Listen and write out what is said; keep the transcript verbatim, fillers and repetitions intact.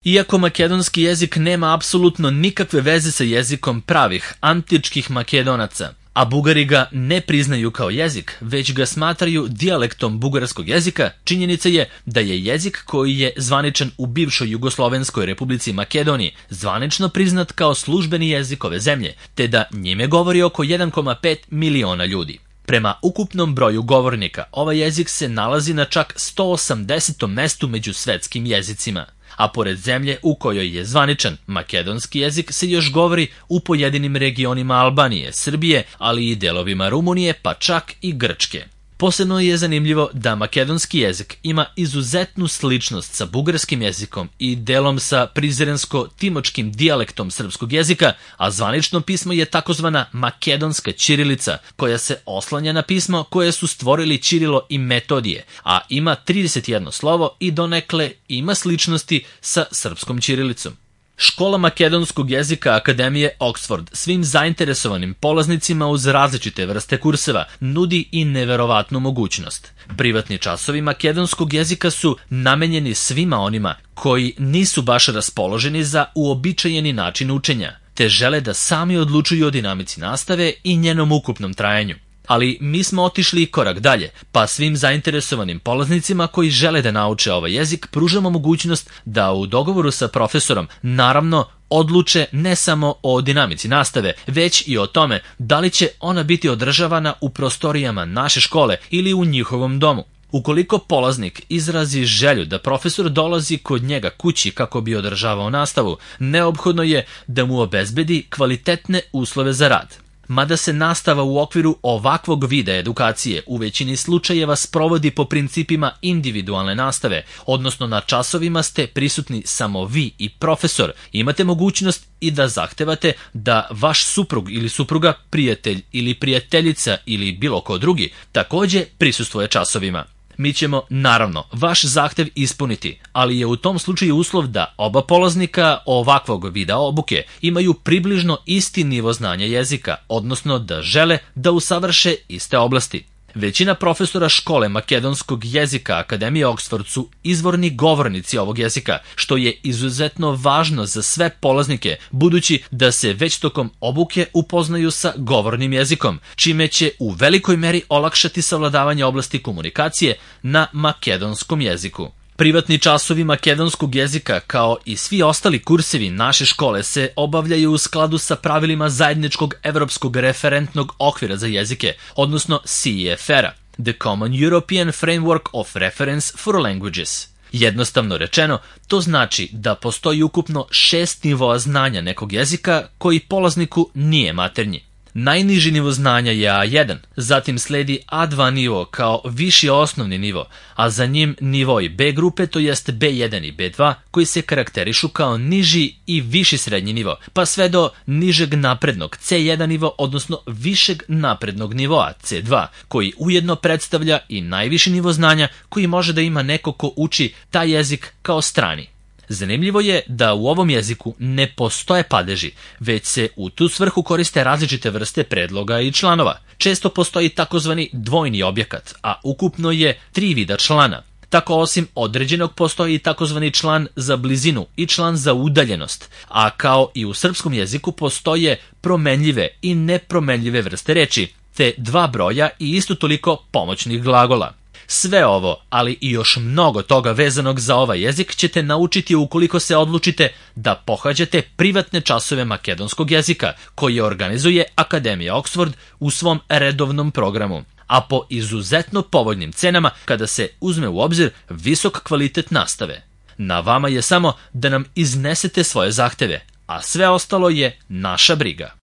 Iako makedonski jezik nema apsolutno nikakve veze sa jezikom pravih, antičkih Makedonaca, a Bugari ga ne priznaju kao jezik, već ga smatraju dijalektom bugarskog jezika, činjenica je da je jezik koji je zvaničan u bivšoj Jugoslovenskoj republici Makedoniji zvanično priznat kao službeni jezik ove zemlje, te da njime govori oko jedan zarez pet miliona ljudi. Prema ukupnom broju govornika, ovaj jezik se nalazi na čak sto osamdesetom mestu među svetskim jezicima. A pored zemlje u kojoj je zvaničan makedonski jezik se još govori u pojedinim regionima Albanije, Srbije, ali i delovima Rumunije, pa čak i Grčke. Posebno je zanimljivo da makedonski jezik ima izuzetnu sličnost sa bugarskim jezikom i delom sa prizrensko-timočkim dijalektom srpskog jezika, a zvanično pismo je takozvana makedonska ćirilica, koja se oslanja na pismo koje su stvorili Ćirilo i Metodije, a ima trideset jedno slovo i donekle ima sličnosti sa srpskom ćirilicom. Škola makedonskog jezika Akademije Oxford svim zainteresovanim polaznicima uz različite vrste kurseva nudi i neverovatnu mogućnost. Privatni časovi makedonskog jezika su namenjeni svima onima koji nisu baš raspoloženi za uobičajeni način učenja, te žele da sami odlučuju o dinamici nastave i njenom ukupnom trajanju. Ali mi smo otišli korak dalje, pa svim zainteresovanim polaznicima koji žele da nauče ovaj jezik pružamo mogućnost da u dogovoru sa profesorom, naravno, odluče ne samo o dinamici nastave, već i o tome da li će ona biti održavana u prostorijama naše škole ili u njihovom domu. Ukoliko polaznik izrazi želju da profesor dolazi kod njega kući kako bi održavao nastavu, neophodno je da mu obezbedi kvalitetne uslove za rad. Mada se nastava u okviru ovakvog vida edukacije u većini slučajeva sprovodi po principima individualne nastave, odnosno na časovima ste prisutni samo vi i profesor, imate mogućnost i da zahtevate da vaš suprug ili supruga, prijatelj ili prijateljica ili bilo ko drugi takođe prisustvuje časovima. Mi ćemo, naravno, vaš zahtev ispuniti, ali je u tom slučaju uslov da oba polaznika ovakvog vida obuke imaju približno isti nivo znanja jezika, odnosno da žele da usavrše iste oblasti. Većina profesora škole makedonskog jezika Akademije Oxford su izvorni govornici ovog jezika, što je izuzetno važno za sve polaznike, budući da se već tokom obuke upoznaju sa govornim jezikom, čime će u velikoj meri olakšati savladavanje oblasti komunikacije na makedonskom jeziku. Privatni časovi makedonskog jezika, kao i svi ostali kursevi naše škole, se obavljaju u skladu sa pravilima zajedničkog evropskog referentnog okvira za jezike, odnosno C E F R-a, The Common European Framework of Reference for Languages. Jednostavno rečeno, to znači da postoji ukupno šest nivoa znanja nekog jezika koji polazniku nije maternji. Najniži nivo znanja je A jedan, zatim sledi A dva nivo kao viši osnovni nivo, a za njim nivoi B grupe, to jest B jedan i B dva, koji se karakterišu kao niži i viši srednji nivo, pa sve do nižeg naprednog C jedan nivo, odnosno višeg naprednog nivoa C dva, koji ujedno predstavlja i najviši nivo znanja koji može da ima neko ko uči taj jezik kao strani. Zanimljivo je da u ovom jeziku ne postoje padeži, već se u tu svrhu koriste različite vrste predloga i članova. Često postoji takozvani dvojni objekat, a ukupno je tri vida člana. Tako osim određenog postoji takozvani član za blizinu i član za udaljenost, a kao i u srpskom jeziku postoje promenljive i nepromenljive vrste reči, te dva broja i isto toliko pomoćnih glagola. Sve ovo, ali i još mnogo toga vezanog za ovaj jezik ćete naučiti ukoliko se odlučite da pohađate privatne časove makedonskog jezika koje organizuje Akademija Oxford u svom redovnom programu, a po izuzetno povoljnim cenama kada se uzme u obzir visok kvalitet nastave. Na vama je samo da nam iznesete svoje zahteve, a sve ostalo je naša briga.